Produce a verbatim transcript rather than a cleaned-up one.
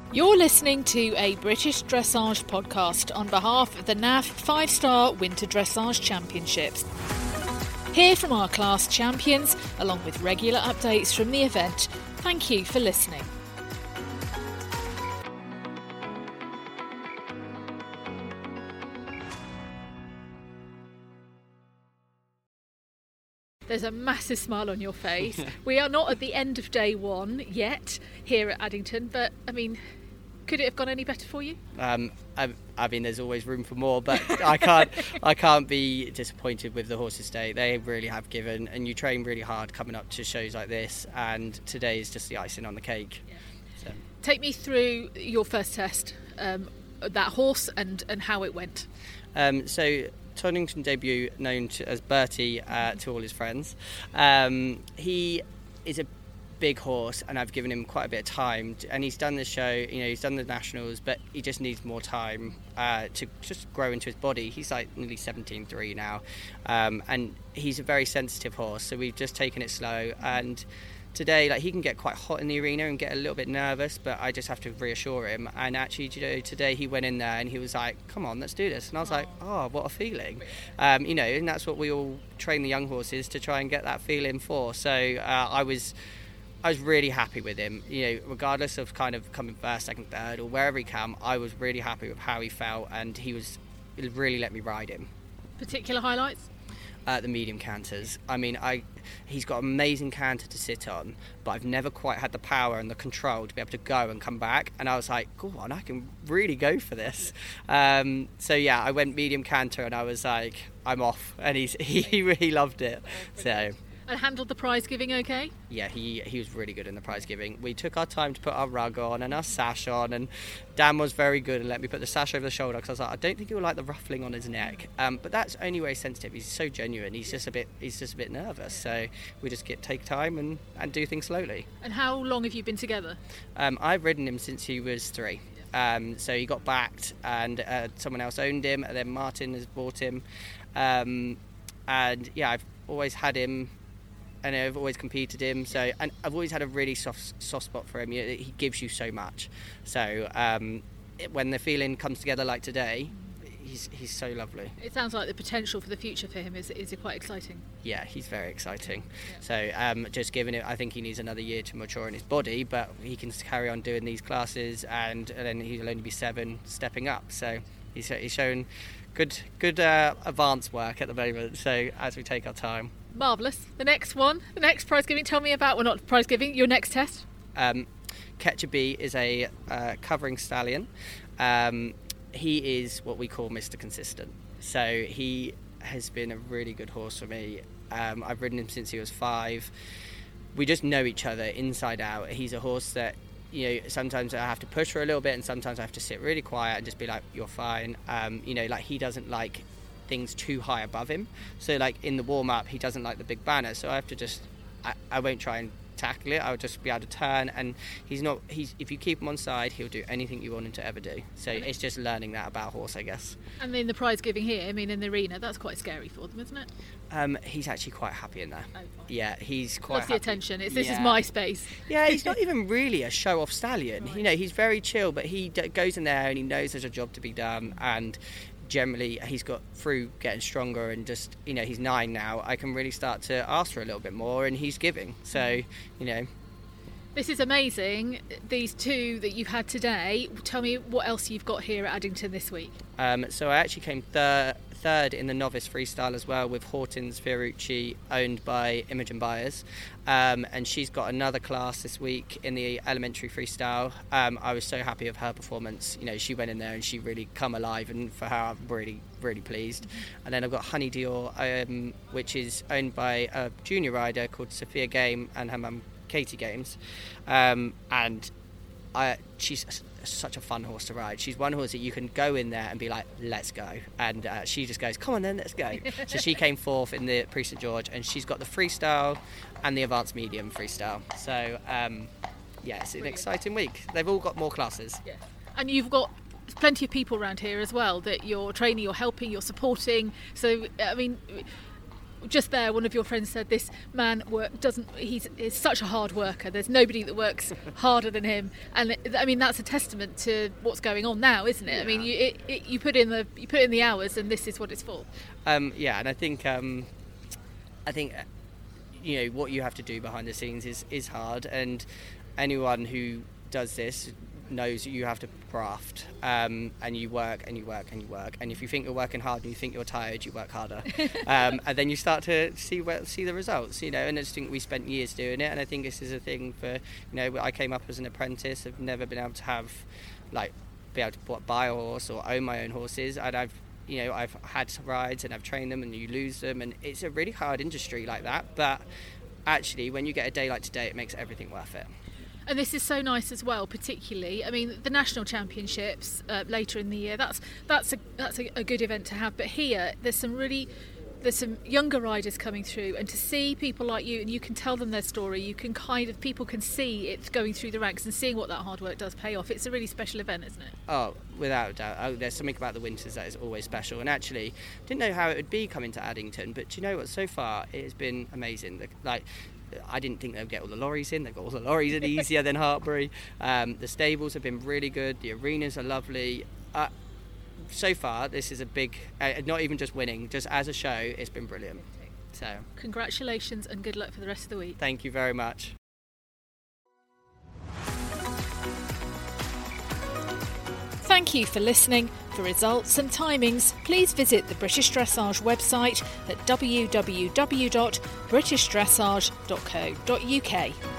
You're listening to a British Dressage podcast on behalf of the N A F five star Winter Dressage Championships. Hear from our class champions, along with regular updates from the event. Thank you for listening. There's a massive smile on your face. We are not at the end of day one yet here at Addington, but I mean, could it have gone any better for you? Um, I, I mean, there's always room for more, but I can't, I can't be disappointed with the horses today. They really have given, and you train really hard coming up to shows like this, and today is just the icing on the cake. Yeah. So. Take me through your first test, um, that horse, and, and how it went. Um, so. Toddington debut, known to, as Bertie uh, to all his friends. Um, he is a big horse, and I've given him quite a bit of time. And he's done the show, you know, he's done the nationals, but he just needs more time uh, to just grow into his body. He's like nearly seventeen three now, um, and he's a very sensitive horse. So we've just taken it slow. And today, like, he can get quite hot in the arena and get a little bit nervous, but I just have to reassure him. And actually, you know, today he went in there and he was like, come on, let's do this. And I was like, oh, what a feeling. Um, you know, and that's what we all train the young horses to try and get that feeling for. So uh, I was I was really happy with him. You know, regardless of kind of coming first, second, third, or wherever he came, I was really happy with how he felt, and he was it really let me ride him. Particular highlights? Uh, the medium canters. I mean, I he's got an amazing canter to sit on, but I've never quite had the power and the control to be able to go and come back. And I was like, go on, I can really go for this. Um, so yeah, I went medium canter, and I was like, I'm off. And he's he, he really loved it. So. And handled the prize giving okay? Yeah, he he was really good in the prize giving. We took our time to put our rug on and our sash on, and Dan was very good and let me put the sash over the shoulder, because I was like, I don't think he will like the ruffling on his neck. Um, but that's only where he's sensitive. He's so genuine. He's just a bit he's just a bit nervous. So we just get take time and, and do things slowly. And how long have you been together? Um, I've ridden him since he was three. Um, so he got backed, and uh, someone else owned him, and then Martin has bought him. Um, and yeah, I've always had him. And I've always competed him, so and I've always had a really soft soft spot for him. You know, he gives you so much. So um, it, when the feeling comes together like today, he's he's so lovely. It sounds like the potential for the future for him is is quite exciting. Yeah, he's very exciting. Yeah. So um, just giving it, I think he needs another year to mature in his body, but he can carry on doing these classes, and, and then he'll only be seven, stepping up. So he's he's shown good good uh, advanced work at the moment. So as we take our time. Marvellous. The next one, the next prize giving, tell me about, well, not prize giving, your next test. Um, Ketcher B is a uh, covering stallion. Um, he is what we call Mister Consistent. So he has been a really good horse for me. Um, I've ridden him since he was five. We just know each other inside out. He's a horse that, you know, sometimes I have to push for a little bit, and sometimes I have to sit really quiet and just be like, you're fine. Um, you know, like, he doesn't like things too high above him, so like in the warm-up he doesn't like the big banner, so I have to just I, I won't try and tackle it. I'll just be able to turn, and he's not he's if you keep him on side, he'll do anything you want him to ever do. So it's just learning that about horse, I guess. And then the prize giving here, I mean, in the arena, that's quite scary for them, isn't it? Um, he's actually quite happy in there. Oh, yeah, he's quite Loves the happy. attention. It's, this yeah. is my space. Yeah, he's not even really a show-off stallion. Right. You know, he's very chill, but he d- goes in there and he knows there's a job to be done, and generally he's got through getting stronger, and just, you know, he's nine now, I can really start to ask for a little bit more, and he's giving. So, you know. This is amazing. These two that you've had today, tell me what else you've got here at Addington this week. Um, so I actually came third third in the novice freestyle as well, with Hortons Fiorucci, owned by Imogen Byers, um, and she's got another class this week in the elementary freestyle. um, I was so happy with her performance. You know, she went in there and she really come alive, and for her I'm really really pleased. And then I've got Honey Dior, um, which is owned by a junior rider called Sophia Game and her mum Katie Games, um, and I, she's such a fun horse to ride. She's one horse that you can go in there and be like, let's go, and uh, she just goes, come on then, let's go. So she came fourth in the Prix Saint George, and she's got the freestyle and the advanced medium freestyle. So um, yeah, it's an exciting week. They've all got more classes. Yeah. And you've got plenty of people around here as well that you're training, you're helping, you're supporting. So I mean, just there, one of your friends said this man work doesn't. He's is such a hard worker. There's nobody that works harder than him, and it, I mean that's a testament to what's going on now, isn't it? Yeah. I mean, you it, it, you put in the you put in the hours, and this is what it's for. Um, yeah, and I think um, I think you know what you have to do behind the scenes is is hard, and anyone who does this knows you have to graft, um, and you work and you work and you work, and if you think you're working hard and you think you're tired, you work harder, um, and then you start to see where, see the results, you know. And I just think we spent years doing it, and I think this is a thing for, you know, I came up as an apprentice. I've never been able to have like be able to buy a horse or own my own horses, and I've you know I've had rides and I've trained them, and you lose them, and it's a really hard industry like that. But actually, when you get a day like today, it makes everything worth it. And this is so nice as well, particularly. I mean, the national championships uh, later in the year. That's that's a that's a, a good event to have. But here, there's some really there's some younger riders coming through, and to see people like you, and you can tell them their story. You can kind of people can see it going through the ranks and seeing what that hard work does pay off. It's a really special event, isn't it? Oh, without a doubt. Oh, there's something about the winters that is always special. And actually, didn't know how it would be coming to Addington, but do you know what? So far, it has been amazing. Like. I didn't think they'd get all the lorries in. They've got all the lorries in easier than Hartpury. Um, the stables have been really good. The arenas are lovely. Uh, so far, this is a big, uh, not even just winning, just as a show, it's been brilliant. So, congratulations and good luck for the rest of the week. Thank you very much. Thank you for listening. For results and timings, please visit the British Dressage website at w w w dot british dressage dot co dot u k.